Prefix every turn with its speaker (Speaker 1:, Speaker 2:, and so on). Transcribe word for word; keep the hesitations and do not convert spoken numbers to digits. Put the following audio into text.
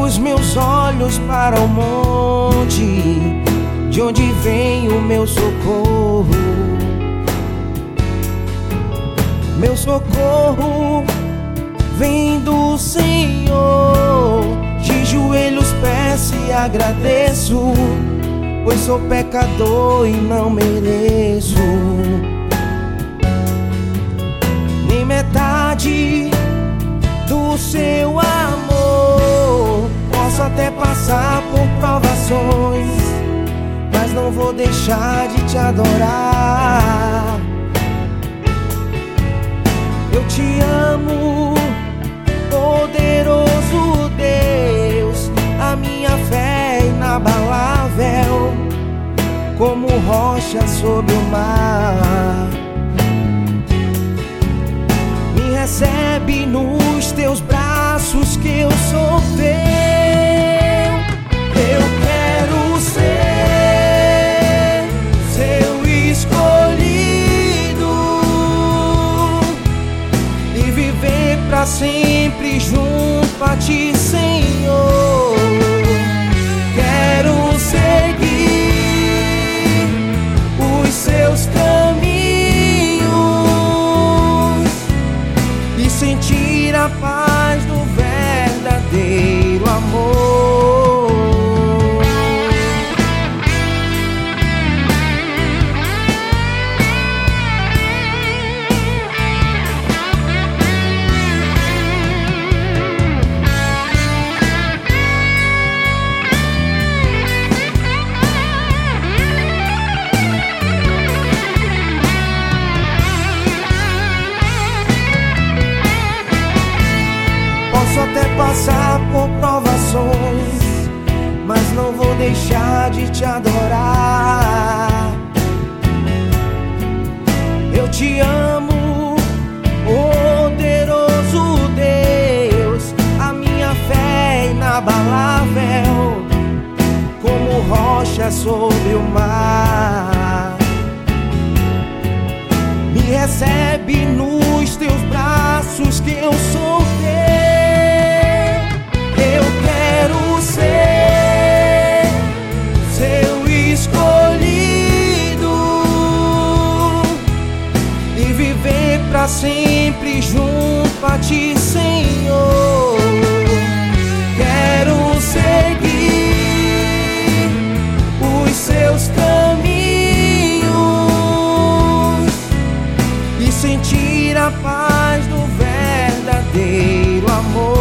Speaker 1: os meus olhos para o monte, de onde vem o meu socorro. Meu socorro vem do Senhor. De joelhos peço e agradeço, pois sou pecador e não mereço nem metade do seu amor. Posso até passar por provações, mas não vou deixar de te adorar. Eu te amo, poderoso Deus, a minha fé é inabalável, como rocha sobre o mar. Me recebe nos teus braços, que eu sou teu. Eu quero ser seu escolhido e viver pra sempre junto a ti, Senhor. Quero seguir os seus caminhos e sentir a paz do verdadeiro amor. Posso até passar por provações, mas não vou deixar de te adorar. Eu te amo, poderoso Deus, a minha fé é inabalável, como rocha sobre o mar. Me recebe nos teus braços, que eu sou teu. Eu quero ser seu escolhido e viver pra sempre junto a ti, Senhor. Quero seguir os seus caminhos e sentir a paz do verdadeiro amor.